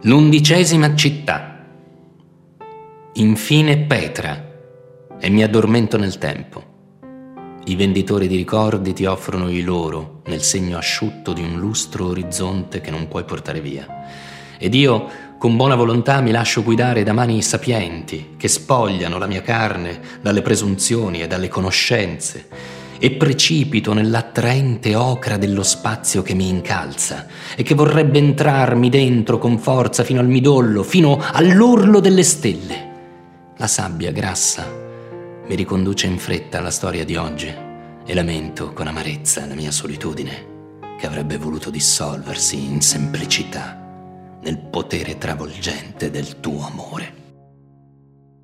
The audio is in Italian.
L'11ª città. Infine Petra, e mi addormento nel tempo. I venditori di ricordi ti offrono i loro nel segno asciutto di un lustro orizzonte che non puoi portare via. Ed io, con buona volontà, mi lascio guidare da mani sapienti che spogliano la mia carne dalle presunzioni e dalle conoscenze e precipito nell'attraente ocra dello spazio che mi incalza e che vorrebbe entrarmi dentro con forza fino al midollo, fino all'orlo delle stelle. La sabbia grassa mi riconduce in fretta alla storia di oggi e lamento con amarezza la mia solitudine che avrebbe voluto dissolversi in semplicità nel potere travolgente del tuo amore.